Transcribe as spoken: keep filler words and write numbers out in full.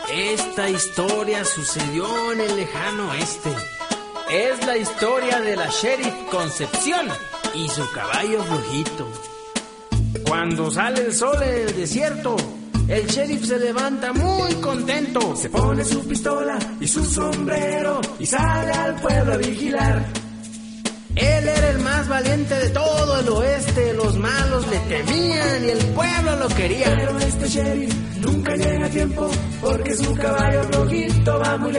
Esta historia sucedió en el lejano oeste. Es la historia de la sheriff Concepción y su caballo flojito. Cuando sale el sol en el desierto, el sheriff se levanta muy contento. Se pone su pistola y su sombrero y sale al pueblo a vigilar. Él era el más valiente de todo el oeste. Los malos le temían y el pueblo lo quería. Pero este sheriff nunca llega a tiempo porque su caballo flojito va muy lejos.